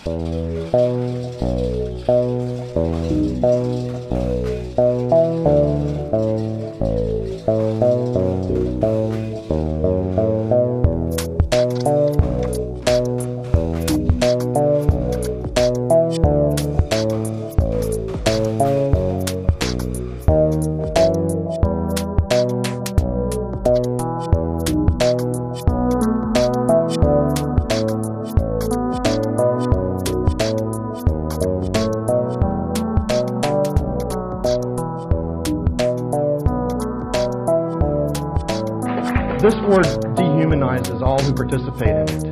This word dehumanizes all who participate in it.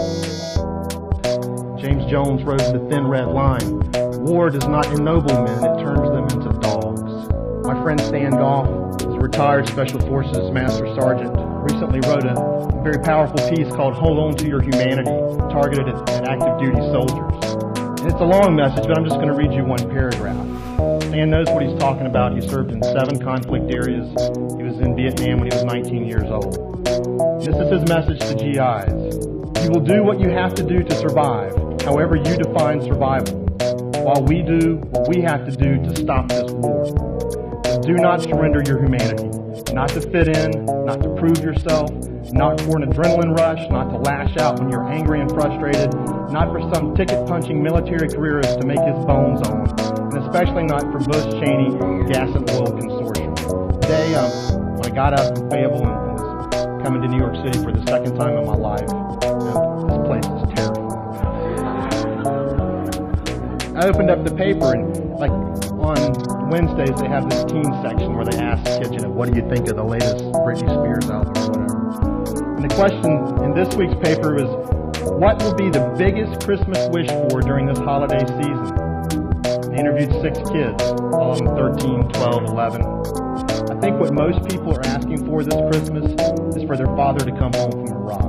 James Jones wrote in The Thin Red Line, "War does not ennoble men, it turns them into dogs." My friend Stan Goff, is a retired Special Forces Master Sergeant, recently wrote a very powerful piece called "Hold On to Your Humanity," targeted at active duty soldiers. And it's a long message, but I'm just going to read you one paragraph. Stan knows what he's talking about. He served in 7 conflict areas. He was in Vietnam when he was 19 years old. This is his message to GIs. You will do what you have to do to survive, however you define survival, while we do what we have to do to stop this war. So do not surrender your humanity, not to fit in, not to prove yourself, not for an adrenaline rush, not to lash out when you're angry and frustrated, not for some ticket-punching military careerist to make his bones on, and especially not for Bush Cheney Gas and Oil Consortium. Today, when I got out from Fayetteville and was coming to New York City for the second time in my life, this place is terrifying. I opened up the paper and, like, on Wednesdays they have this teen section where they ask kids, what do you think of the latest Britney Spears album or whatever. And the question in this week's paper is, what will be the biggest Christmas wish for during this holiday season? They interviewed 6 kids, all of them 13, 12, 11. I think what most people are asking for this Christmas is for their father to come home from Iraq.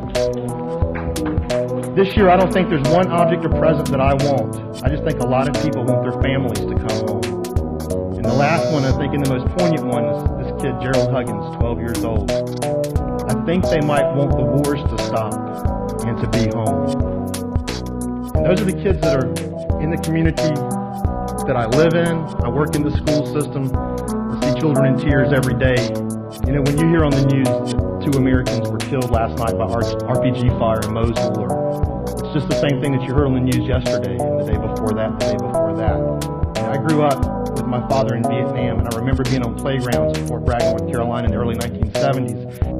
This year, I don't think there's one object or present that I want. I just think a lot of people want their families to come home. And the last one, I think, and the most poignant one, is this kid, Gerald Huggins, 12 years old. I think they might want the wars to stop and to be home. And those are the kids that are in the community that I live in. I work in the school system. I see children in tears every day. When you hear on the news that 2 Americans were killed last night by RPG fire in Mosul, or it's just the same thing that you heard on the news yesterday and the day before that and the day before that. I grew up with my father in Vietnam, and I remember being on playgrounds at Fort Bragg, North Carolina in the early 1970s.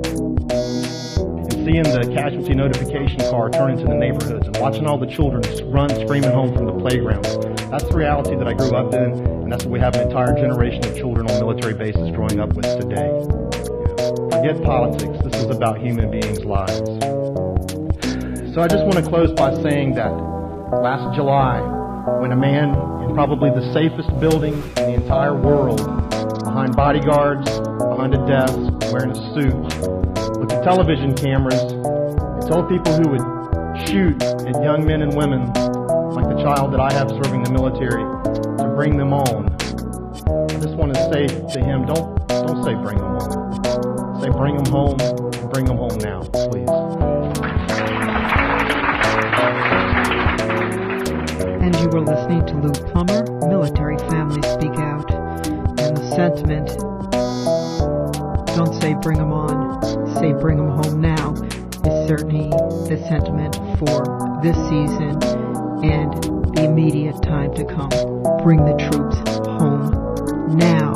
Seeing the casualty notification car turn into the neighborhoods and watching all the children run screaming home from the playgrounds. That's the reality that I grew up in, and that's what we have an entire generation of children on military bases growing up with today. Forget politics. This is about human beings' lives. So I just want to close by saying that last July, when a man in probably the safest building in the entire world, behind bodyguards, behind a desk, wearing a suit, with the television cameras, and told people who would shoot at young men and women, like the child that I have serving the military, to bring them on. I just want to say to him, don't say bring them on. Say bring them home, and bring them home now, please. And you were listening to Lou Plummer, Military Families Speak Out, and the sentiment, don't say bring them on, say bring them home now, is certainly the sentiment for this season and the immediate time to come. Bring the troops home now.